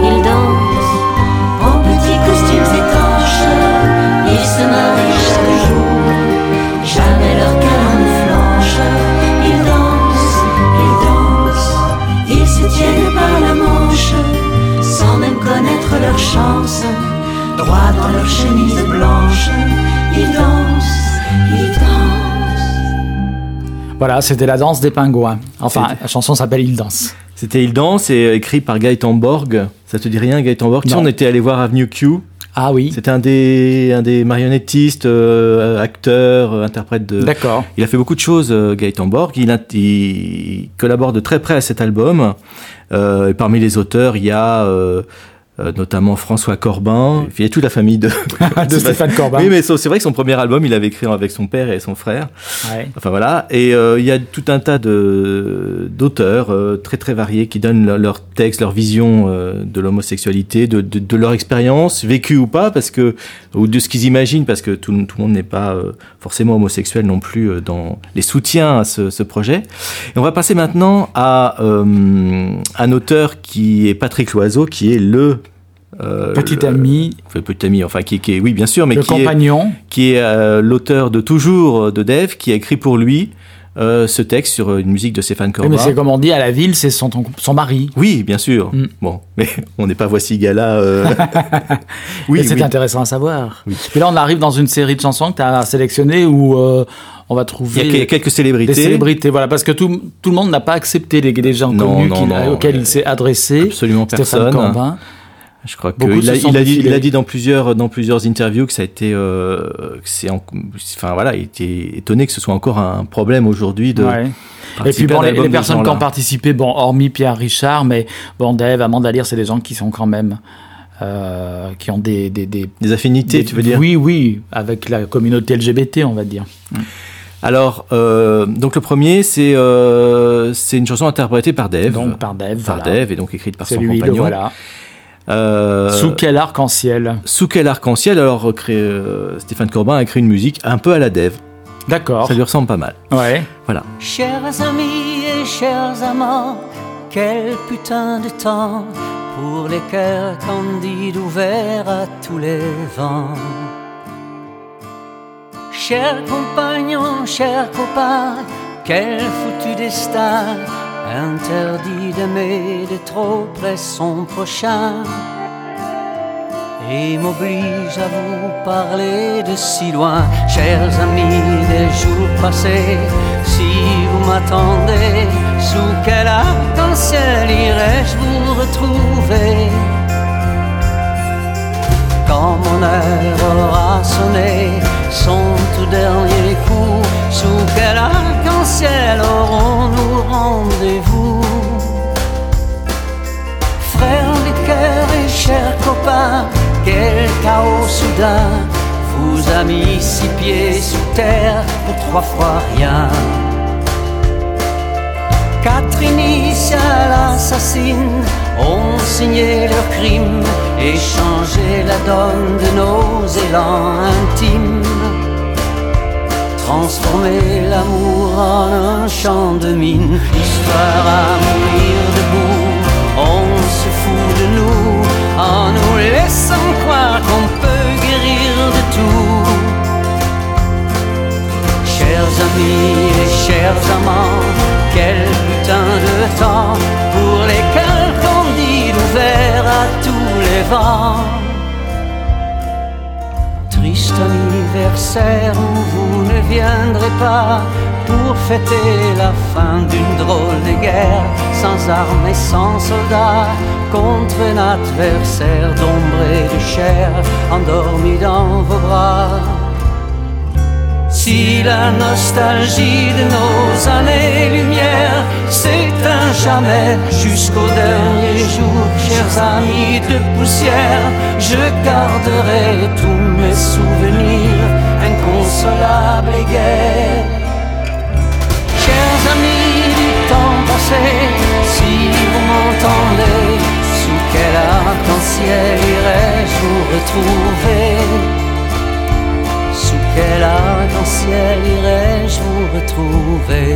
en petits costumes étanches. Ils se marient chaque jour, jamais leur câlin ne flanche. Ils dansent, ils se tiennent par la manche, sans même connaître leur chance. Droit dans leur chemise blanche, ils dansent. Voilà, c'était la danse des pingouins. Enfin, la chanson s'appelle Ils dansent. C'était Ils dansent et écrit par Gaëtan Borg. Ça te dit rien, Gaëtan Borg? Tu sais, on était allé voir Avenue Q. Ah oui. C'était un des marionnettistes, acteurs, interprètes de... D'accord. Il a fait beaucoup de choses, Gaëtan Borg. Il collabore de très près à cet album. Et parmi les auteurs, il y a notamment François Corbin. Il y a toute la famille de Stéphane Corbin. Oui, mais c'est vrai que son premier album, il avait écrit avec son père et son frère. Ouais. Enfin voilà. Et il y a tout un tas d'auteurs très très variés qui donnent leur texte, leur vision de l'homosexualité, de leur expérience, vécue ou pas, ou de ce qu'ils imaginent, parce que tout le monde n'est pas forcément homosexuel non plus dans les soutiens à ce projet. Et on va passer maintenant à un auteur qui est Patrick Loiseau, qui est petit ami, enfin qui est, oui bien sûr, mais qui est l'auteur de Toujours de Dave, qui a écrit pour lui ce texte sur une musique de Stéphane Corbin. Oui, mais c'est comme on dit à la ville, c'est son mari. Oui, bien sûr. Bon, mais on n'est pas Voici Gala. Oui, c'est intéressant à savoir. Oui. Et là, on arrive dans une série de chansons que tu as sélectionnées où on va trouver. Il y a quelques célébrités. Des célébrités, voilà, parce que tout le monde n'a pas accepté les gens connus auxquels il s'est adressé. Absolument personne. Stéphane Corbin. Je crois qu'il a dit dans plusieurs interviews que ça a été, il était étonné que ce soit encore un problème aujourd'hui de. Ouais. Et puis bon, les personnes qui ont participé, hormis Pierre Richard, mais Dave, Amanda Lear, c'est des gens qui sont quand même qui ont des affinités, tu veux dire? Oui, avec la communauté LGBT, on va dire. Alors, donc le premier, c'est une chanson interprétée par Dave. Donc par Dave. Par Dave, et donc écrite par son compagnon. Voilà. Sous quel arc-en-ciel? Sous quel arc-en-ciel? Alors, Stéphane Corbin a écrit une musique un peu à la Dave. D'accord. Ça lui ressemble pas mal. Ouais. Voilà. Chers amis et chers amants, quel putain de temps pour les cœurs candides ouverts à tous les vents. Chers compagnons, chers copains, quel foutu destin, interdit d'aimer de trop près son prochain, et m'oblige à vous parler de si loin. Chers amis des jours passés, si vous m'attendez, sous quel arc-en-ciel irai-je vous retrouver? Quand mon heure aura sonné son tout dernier coup, sous quel arc-en-ciel aurons-nous rendez-vous? Frères du cœur et chers copains, quel chaos soudain vous a mis 6 pieds sous terre pour 3 fois rien. 4 initiales assassines ont signé leur crime et changé la donne de nos élans intimes. Transformer l'amour en un champ de mine, histoire à mourir debout. On se fout de nous en nous laissant croire qu'on peut guérir de tout. Chers amis et chers amants, quel putain de temps pour les cœurs candides ouverts à tous les vents. Triste anniversaire où vous ne viendrez pas pour fêter la fin d'une drôle de guerre, sans armes et sans soldats, contre un adversaire d'ombre et de chair, endormi dans vos bras. Si la nostalgie de nos années-lumière s'éteint jamais jusqu'au dernier jour, chers amis de poussière, je garderai tous mes souvenirs inconsolables et gais. Chers amis du temps passé, si vous m'entendez, sous quel arc-en-ciel irai-je vous retrouver? Sous quel arc-en-ciel irai-je vous retrouver?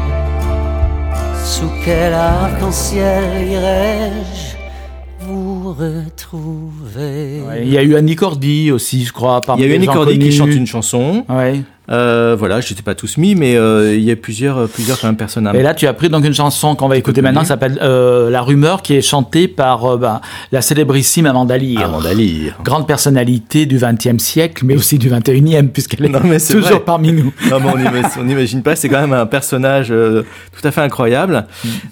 Sous quel arc-en-ciel irai-je vous retrouver? Il y a eu Annie Cordy aussi, je crois. Il y a eu Annie Cordy qui chante une chanson. Ouais. Voilà, je ne t'ai pas tous mis, mais il y a plusieurs quand même personnes. Et là, tu as pris donc une chanson qu'on va écouter maintenant, qui s'appelle La Rumeur, qui est chantée par la célébrissime Amanda Lear. Amanda Lear. Grande personnalité du XXe siècle, mais aussi du XXIe, puisqu'elle est toujours vrai. Parmi nous. Non, mais on n'imagine pas, c'est quand même un personnage tout à fait incroyable.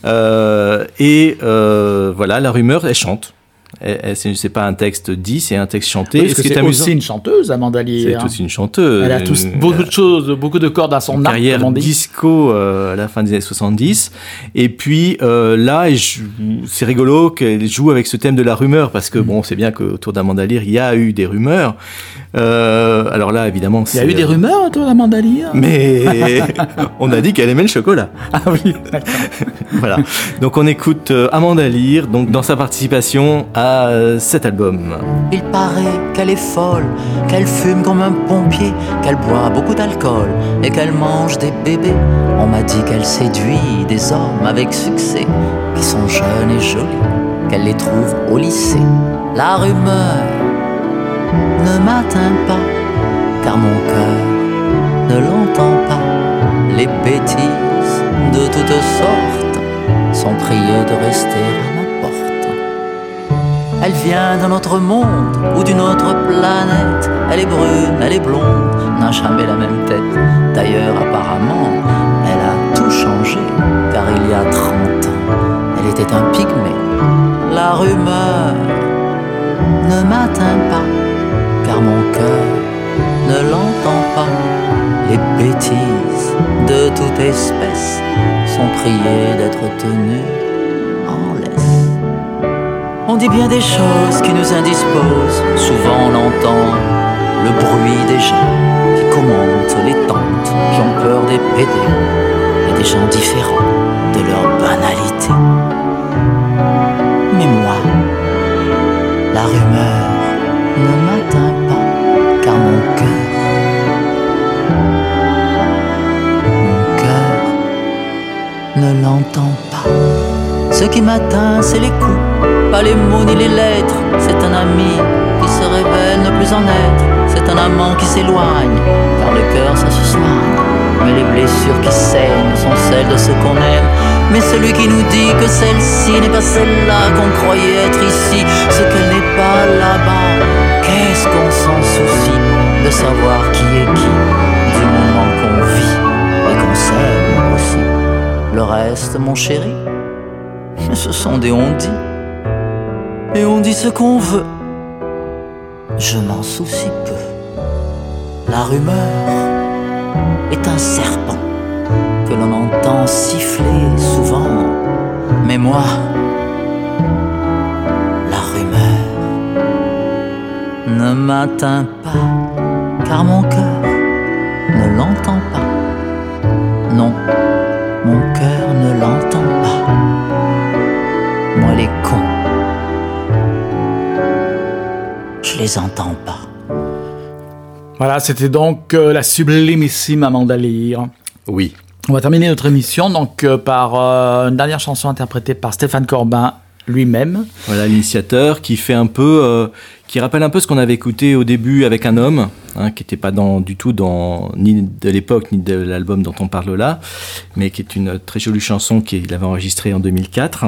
Voilà, La Rumeur, elle chante. C'est pas un texte dit, c'est un texte chanté. Oui, parce que c'est aussi une chanteuse, Amanda Lear. C'est aussi une chanteuse. Elle a beaucoup de choses, beaucoup de cordes à son arc. Carrière disco à la fin des années 70. Et puis là, c'est rigolo qu'elle joue avec ce thème de la rumeur, parce que bon, c'est bien qu'autour d'Amanda Lear, il y a eu des rumeurs. Alors là, évidemment, il y a eu des rumeurs autour d'Amanda Lear. Mais on a dit qu'elle aimait le chocolat. Ah oui. Voilà. Donc on écoute Amanda Lear, donc dans sa participation à cet album. Il paraît qu'elle est folle, qu'elle fume comme un pompier, qu'elle boit beaucoup d'alcool et qu'elle mange des bébés. On m'a dit qu'elle séduit des hommes avec succès, qui sont jeunes et jolis, qu'elle les trouve au lycée. La rumeur ne m'atteint pas, car mon cœur ne l'entend pas. Les bêtises de toutes sortes sont priées de rester à ma porte. Elle vient d'un autre monde ou d'une autre planète. Elle est brune, elle est blonde, n'a jamais la même tête. D'ailleurs, apparemment, elle a tout changé, car il y a 30 ans, elle était un pygmée. La rumeur ne m'atteint pas, car mon cœur ne l'entend pas. Les bêtises de toute espèce sont priées d'être tenues en laisse. On dit bien des choses qui nous indisposent. Souvent on entend le bruit des gens qui commentent les tantes, qui ont peur des PD, et des gens différents de leur banalité. Mais moi, la rumeur ne m'atteint pas, car mon cœur ne l'entend pas. Ce qui m'atteint, c'est les coups, pas les mots ni les lettres. C'est un ami qui se révèle ne plus en être. C'est un amant qui s'éloigne, car le cœur ça se soigne. Mais les blessures qui saignent sont celles de ceux qu'on aime. Mais celui qui nous dit que celle-ci n'est pas celle-là qu'on croyait être ici, ce qu'elle n'est pas là-bas, qu'est-ce qu'on s'en soucie de savoir qui est qui, du moment qu'on vit et qu'on s'aime aussi. Le reste, mon chéri, ce sont des on-dit. Et on dit ce qu'on veut, je m'en soucie peu. La rumeur est un serpent que l'on entend siffler souvent. Mais moi, la rumeur ne m'atteint pas, car mon cœur ne l'entend pas. Non, mon cœur ne l'entend pas. Moi les cons, je les entends pas. Voilà, c'était donc la sublimissime Amanda Lear. Oui. On va terminer notre émission donc par une dernière chanson interprétée par Stéphane Corbin lui-même. Voilà, l'initiateur qui fait un peu, qui rappelle un peu ce qu'on avait écouté au début avec Un homme, qui n'était pas du tout ni de l'époque ni de l'album dont on parle là, mais qui est une très jolie chanson qu'il avait enregistrée en 2004.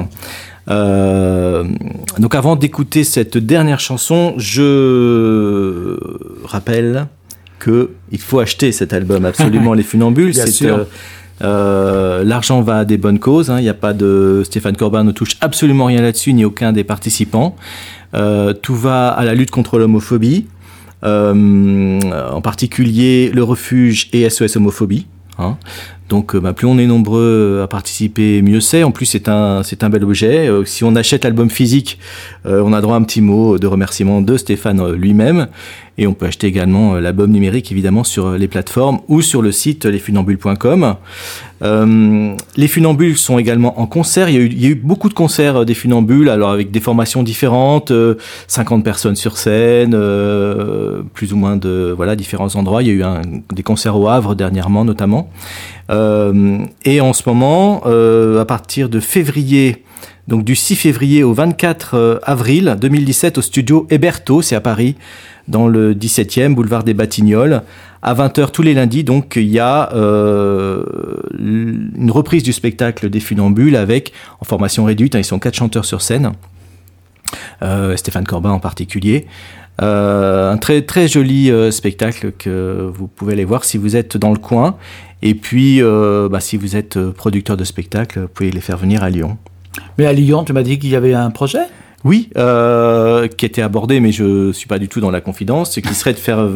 Donc avant d'écouter cette dernière chanson, je rappelle qu'il faut acheter cet album absolument, Les Funambules. Bien sûr. L'argent va à des bonnes causes, il n'y a pas de Stéphane Corbin ne touche absolument rien là-dessus, ni aucun des participants. Tout va à la lutte contre l'homophobie, en particulier le refuge et SOS homophobie. Donc plus on est nombreux à participer, mieux c'est. En plus c'est un bel objet. Si on achète l'album physique, on a droit à un petit mot de remerciement de Stéphane lui-même. Et on peut acheter également l'album numérique évidemment sur les plateformes ou sur le site lesfunambules.com. Les Funambules sont également en concert. Il y a eu beaucoup de concerts des Funambules, alors avec des formations différentes, 50 personnes sur scène, plus ou moins de différents endroits. Il y a eu des concerts au Havre dernièrement notamment. Et en ce moment, à partir de février, donc du 6 février au 24 avril 2017 au studio Héberto, c'est à Paris, dans le 17e, boulevard des Batignolles, à 20h tous les lundis. Donc il y a une reprise du spectacle des Funambules avec, en formation réduite, ils sont 4 chanteurs sur scène, Stéphane Corbin en particulier. Un très très joli spectacle que vous pouvez aller voir si vous êtes dans le coin. Et puis si vous êtes producteur de spectacle, vous pouvez les faire venir à Lyon. Mais à Lyon, tu m'as dit qu'il y avait un projet ? Oui, qui était abordé, mais je suis pas du tout dans la confidence, qui serait de faire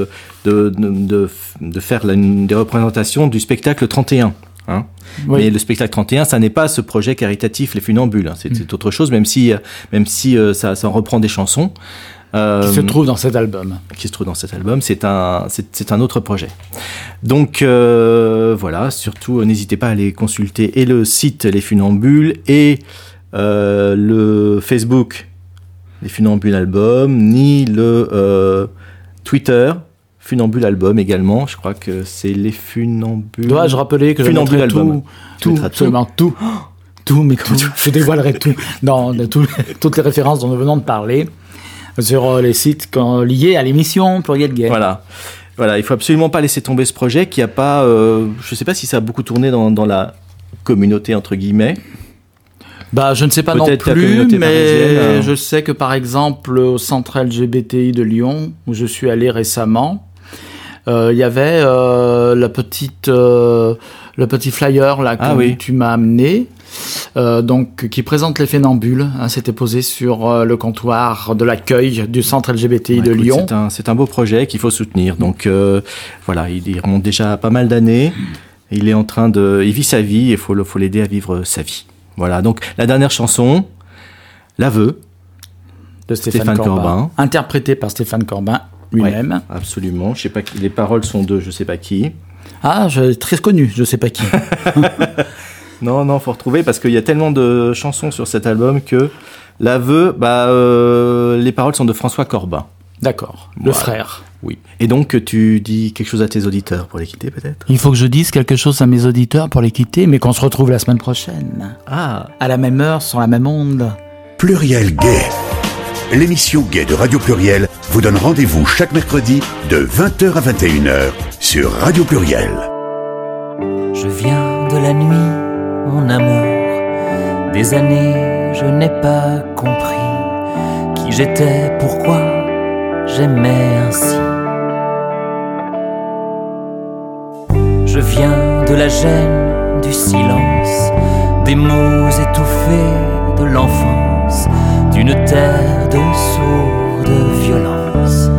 des représentations du spectacle 31. Oui. Mais le spectacle 31, ça n'est pas ce projet caritatif Les Funambules. C'est autre chose, même si ça reprend des chansons. Qui se trouve dans cet album. C'est un autre projet. Donc voilà, surtout n'hésitez pas à aller consulter et le site Les Funambules et le Facebook Les Funambules Album, ni le Twitter Funambule Album également. Je crois que c'est Les Funambules. Dois-je rappeler que Funambule je Album. Absolument tout. Mais je dévoilerai tout dans toutes les références dont nous venons de parler sur les sites liés à l'émission Pluriel Gay. Voilà, il faut absolument pas laisser tomber ce projet qui a pas, je sais pas si ça a beaucoup tourné dans la communauté entre guillemets. Je ne sais pas peut-être non plus, mais je sais que par exemple au centre LGBTI de Lyon, où je suis allé récemment, il y avait le petit flyer là que tu m'as amené. Donc, qui présente les Funambules. C'était posé sur le comptoir de l'accueil du centre LGBTI de Lyon. C'est un beau projet qu'il faut soutenir. Donc, il remonte déjà pas mal d'années. Il vit sa vie et il faut l'aider à vivre sa vie. Voilà, donc la dernière chanson, L'aveu, de Stéphane Corbin. Interprété par Stéphane Corbin lui-même. Ouais, absolument. Je sais pas les paroles sont de je sais pas qui. Très connu, je sais pas qui. Non, faut retrouver parce qu'il y a tellement de chansons sur cet album que L'aveu, les paroles sont de François Corbin. D'accord, le frère. Oui. Et donc, tu dis quelque chose à tes auditeurs pour les quitter, peut-être ? Il faut que je dise quelque chose à mes auditeurs pour les quitter, mais qu'on se retrouve la semaine prochaine. À la même heure, sur la même onde. Pluriel Gay. L'émission Gay de Radio Pluriel vous donne rendez-vous chaque mercredi de 20h à 21h sur Radio Pluriel. Je viens de la nuit, mon amour. Des années, je n'ai pas compris qui j'étais, pourquoi j'aimais ainsi. Je viens de la gêne, du silence, des mots étouffés de l'enfance, d'une terre de sourde violence.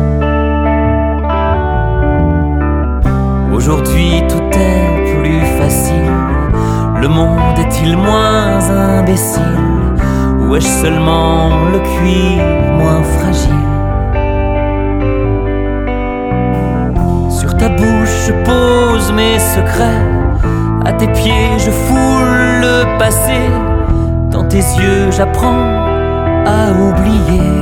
Aujourd'hui tout est plus facile. Le monde est-il moins imbécile? Ou ai-je seulement le cuir moins fragile? Sur ta bouche je pose mes secrets, à tes pieds je foule le passé, dans tes yeux j'apprends à oublier.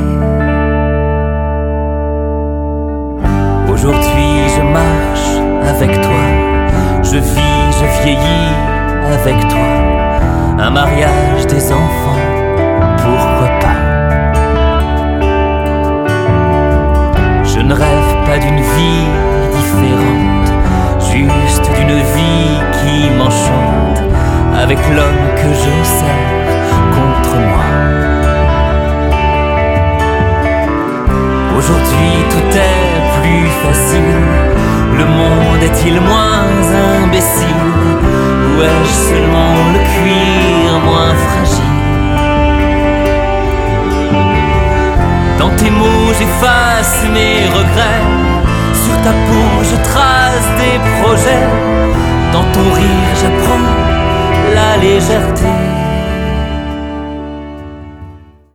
Aujourd'hui je marche avec toi, je vis, je vieillis avec toi, un mariage des enfants, pourquoi pas? Je ne rêve pas d'une vie différente, juste d'une vie qui m'enchante, avec l'homme que je sers contre moi. Aujourd'hui tout est plus facile, le monde est-il moins imbécile? Ou ai-je seulement le cuir moins fragile? Dans tes mots j'efface mes regrets, sur ta peau je trace des projets, dans ton rire j'apprends la légèreté.